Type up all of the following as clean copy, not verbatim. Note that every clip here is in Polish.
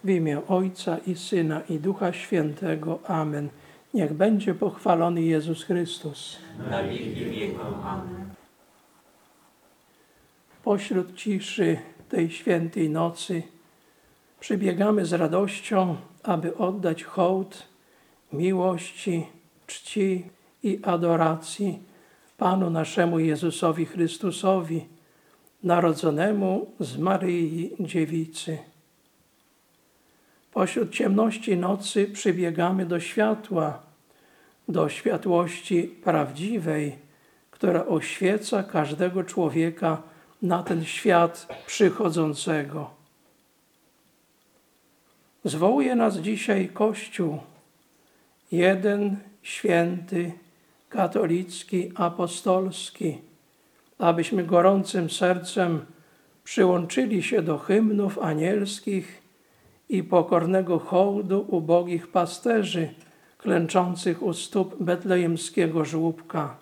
W imię Ojca i Syna i Ducha Świętego. Amen. Niech będzie pochwalony Jezus Chrystus. Na wieki wieków. Amen. Pośród ciszy tej świętej nocy przybiegamy z radością, aby oddać hołd miłości, czci i adoracji Panu naszemu Jezusowi Chrystusowi, narodzonemu z Maryi Dziewicy. Pośród ciemności nocy przybiegamy do światła, do światłości prawdziwej, która oświeca każdego człowieka na ten świat przychodzącego. Zwołuje nas dzisiaj Kościół, jeden święty, katolicki, apostolski, abyśmy gorącym sercem przyłączyli się do hymnów anielskich i pokornego hołdu ubogich pasterzy klęczących u stóp betlejemskiego żłóbka.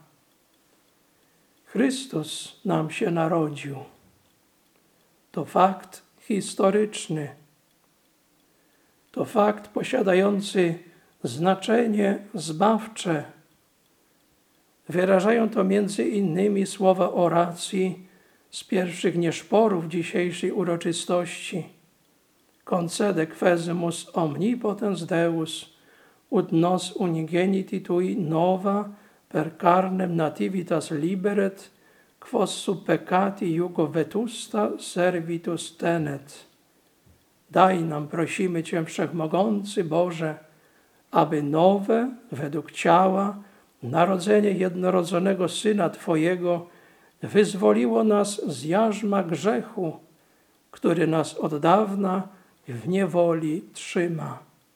Chrystus nam się narodził. To fakt historyczny. To fakt posiadający znaczenie zbawcze. Wyrażają to między innymi słowa oracji z pierwszych nieszporów dzisiejszej uroczystości. Concede quesumus omnipotens Deus, ut nos unigeniti tui nova per carnem nativitas liberet, quos sub peccati jugo vetusta servitus tenet. Daj nam, prosimy Cię, Wszechmogący Boże, aby nowe, według ciała, narodzenie jednorodzonego Syna Twojego wyzwoliło nas z jarzma grzechu, który nas od dawna w niewoli trzyma.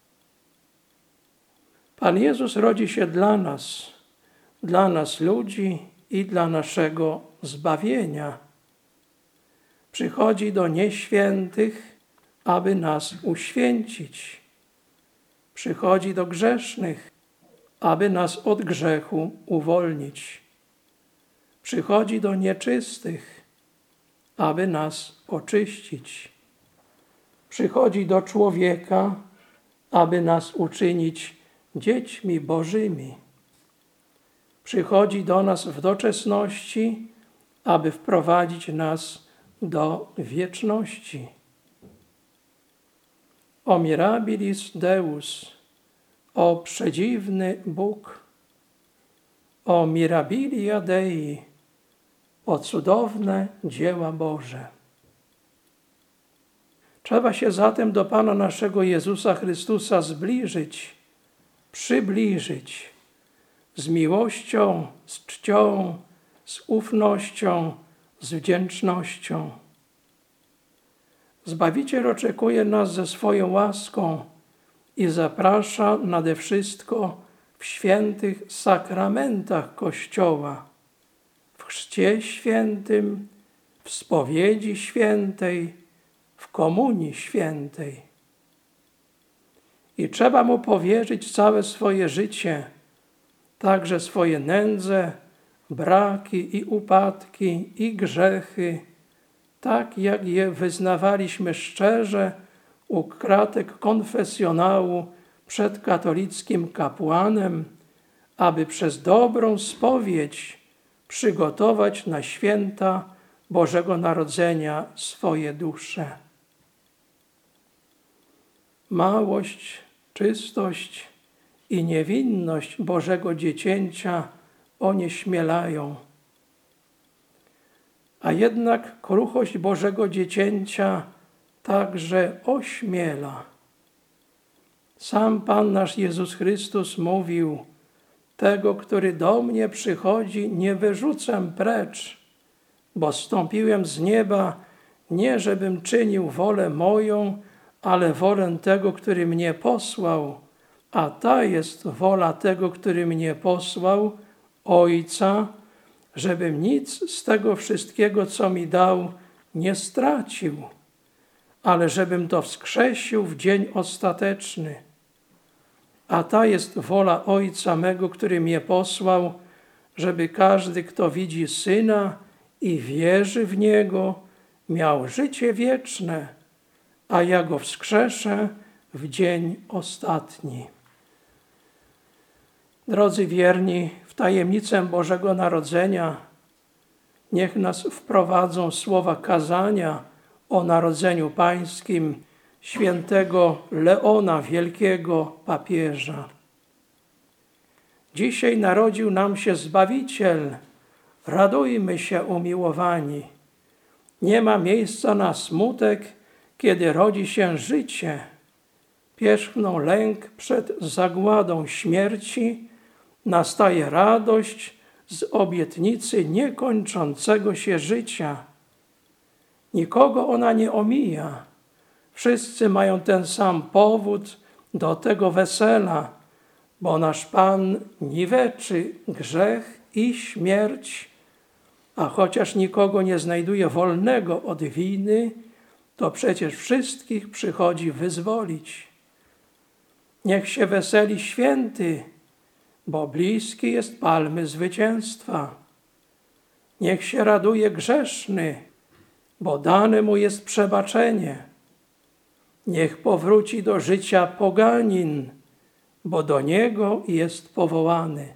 Pan Jezus rodzi się dla nas ludzi i dla naszego zbawienia. Przychodzi do nieświętych, aby nas uświęcić. Przychodzi do grzesznych, aby nas od grzechu uwolnić. Przychodzi do nieczystych, aby nas oczyścić. Przychodzi do człowieka, aby nas uczynić dziećmi Bożymi. Przychodzi do nas w doczesności, aby wprowadzić nas do wieczności. O mirabilis Deus, o przedziwny Bóg, o mirabilia Dei, o cudowne dzieła Boże. Trzeba się zatem do Pana naszego Jezusa Chrystusa przybliżyć z miłością, z czcią, z ufnością, z wdzięcznością. Zbawiciel oczekuje nas ze swoją łaską i zaprasza nade wszystko w świętych sakramentach Kościoła, w chrzcie świętym, w spowiedzi świętej, w komunii świętej. I trzeba Mu powierzyć całe swoje życie, także swoje nędze, braki i upadki i grzechy, tak jak je wyznawaliśmy szczerze u kratek konfesjonału przed katolickim kapłanem, aby przez dobrą spowiedź przygotować na święta Bożego Narodzenia swoje dusze. Małość, czystość i niewinność Bożego Dziecięcia onieśmielają. A jednak kruchość Bożego Dziecięcia także ośmiela. Sam Pan nasz Jezus Chrystus mówił: tego, który do mnie przychodzi, nie wyrzucam precz, bo zstąpiłem z nieba nie żebym czynił wolę moją, ale wolę tego, który mnie posłał. A ta jest wola tego, który mnie posłał, Ojca, żebym nic z tego wszystkiego, co mi dał, nie stracił, ale żebym to wskrzesił w dzień ostateczny. A ta jest wola Ojca mego, który mnie posłał, żeby każdy, kto widzi Syna i wierzy w Niego, miał życie wieczne, a ja go wskrzeszę w dzień ostatni. Drodzy wierni, w tajemnicę Bożego Narodzenia niech nas wprowadzą słowa kazania o Narodzeniu Pańskim świętego Leona Wielkiego, papieża. Dzisiaj narodził nam się Zbawiciel, radujmy się, umiłowani. Nie ma miejsca na smutek, kiedy rodzi się życie. Pierzchną lęk przed zagładą śmierci, nastaje radość z obietnicy niekończącego się życia. Nikogo ona nie omija. Wszyscy mają ten sam powód do tego wesela, bo nasz Pan niweczy grzech i śmierć, a chociaż nikogo nie znajduje wolnego od winy, to przecież wszystkich przychodzi wyzwolić. Niech się weseli święty, bo bliski jest palmy zwycięstwa. Niech się raduje grzeszny, bo dane mu jest przebaczenie. Niech powróci do życia poganin, bo do niego jest powołany.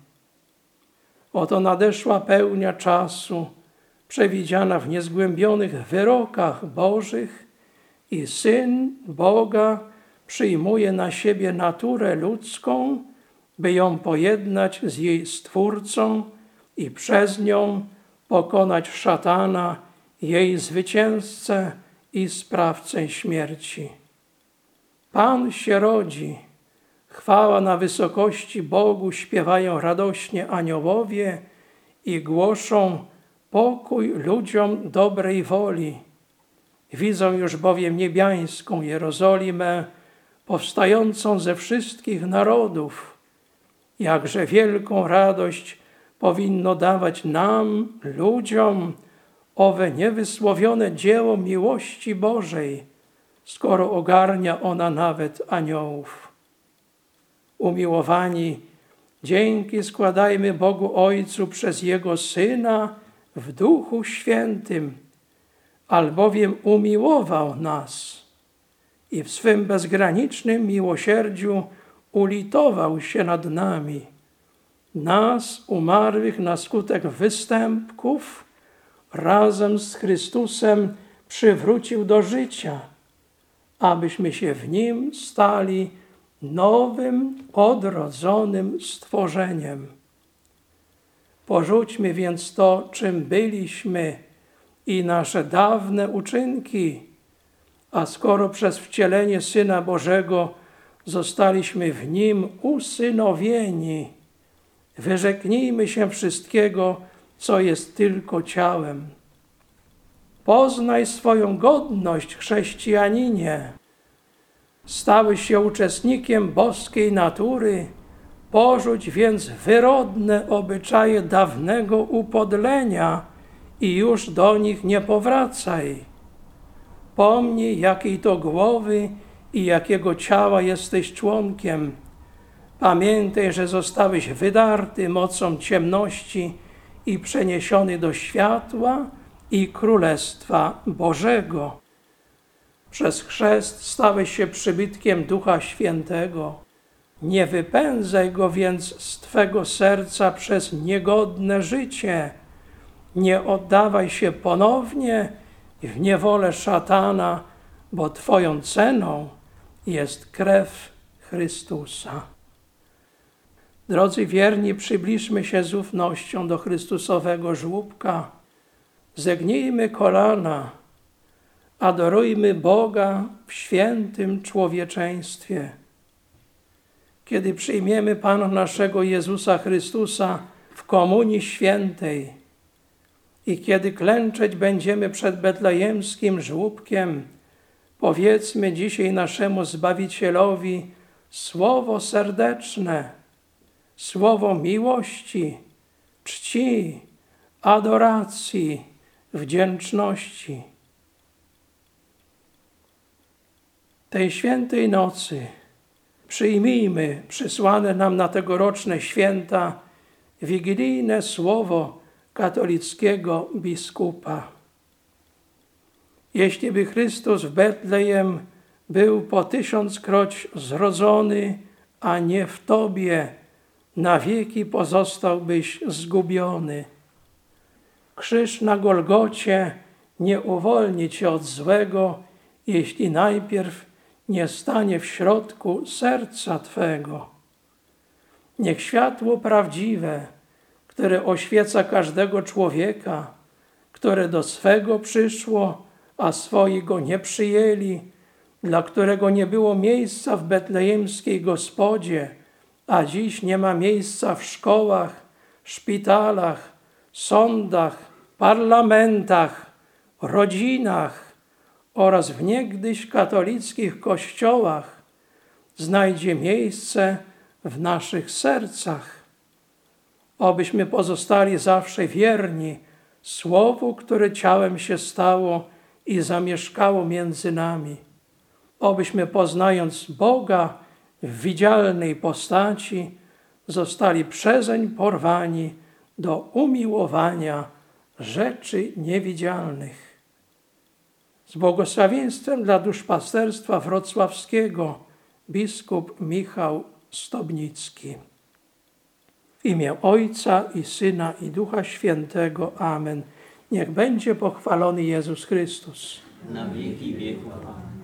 Oto nadeszła pełnia czasu, przewidziana w niezgłębionych wyrokach Bożych i Syn Boga przyjmuje na siebie naturę ludzką, by ją pojednać z jej Stwórcą i przez nią pokonać szatana, jej zwycięzcę i sprawcę śmierci. Pan się rodzi, chwała na wysokości Bogu śpiewają radośnie aniołowie i głoszą pokój ludziom dobrej woli. Widzą już bowiem niebiańską Jerozolimę, powstającą ze wszystkich narodów. Jakże wielką radość powinno dawać nam, ludziom, owe niewysłowione dzieło miłości Bożej, skoro ogarnia ona nawet aniołów. Umiłowani, dzięki składajmy Bogu Ojcu przez Jego Syna w Duchu Świętym, albowiem umiłował nas i w swym bezgranicznym miłosierdziu ulitował się nad nami. Nas, umarłych na skutek występków, razem z Chrystusem przywrócił do życia, abyśmy się w Nim stali nowym, odrodzonym stworzeniem. Porzućmy więc to, czym byliśmy i nasze dawne uczynki, a skoro przez wcielenie Syna Bożego zostaliśmy w Nim usynowieni, wyrzeknijmy się wszystkiego, co jest tylko ciałem. Poznaj swoją godność, chrześcijaninie. Stałeś się uczestnikiem boskiej natury, porzuć więc wyrodne obyczaje dawnego upodlenia i już do nich nie powracaj. Pomnij, jakiej to głowy i jakiego ciała jesteś członkiem. Pamiętaj, że zostałeś wydarty mocą ciemności i przeniesiony do światła i Królestwa Bożego. Przez chrzest stałeś się przybytkiem Ducha Świętego. Nie wypędzaj go więc z twego serca przez niegodne życie. Nie oddawaj się ponownie w niewolę szatana, bo twoją ceną jest krew Chrystusa. Drodzy wierni, przybliżmy się z ufnością do Chrystusowego żłóbka. Zegnijmy kolana, adorujmy Boga w świętym człowieczeństwie. Kiedy przyjmiemy Pana naszego Jezusa Chrystusa w komunii świętej i kiedy klęczeć będziemy przed betlejemskim żłóbkiem, powiedzmy dzisiaj naszemu Zbawicielowi słowo serdeczne, słowo miłości, czci, adoracji, wdzięczności. Tej świętej nocy przyjmijmy przysłane nam na tegoroczne święta wigilijne słowo katolickiego biskupa. Jeśli by Chrystus w Betlejem był po 1000-kroć zrodzony, a nie w Tobie na wieki pozostałbyś zgubiony. Krzyż na Golgocie nie uwolni Cię od złego, jeśli najpierw nie stanie w środku serca Twego. Niech światło prawdziwe, które oświeca każdego człowieka, które do swego przyszło, a swoi go nie przyjęli, dla którego nie było miejsca w betlejemskiej gospodzie, a dziś nie ma miejsca w szkołach, szpitalach, sądach, parlamentach, rodzinach oraz w niegdyś katolickich kościołach, znajdzie miejsce w naszych sercach. Obyśmy pozostali zawsze wierni Słowu, które ciałem się stało i zamieszkało między nami. Obyśmy, poznając Boga w widzialnej postaci, zostali przezeń porwani do umiłowania rzeczy niewidzialnych. Z błogosławieństwem dla duszpasterstwa wrocławskiego biskup Michał Stobnicki. W imię Ojca i Syna i Ducha Świętego. Amen. Niech będzie pochwalony Jezus Chrystus. Na wieki wieków. Amen.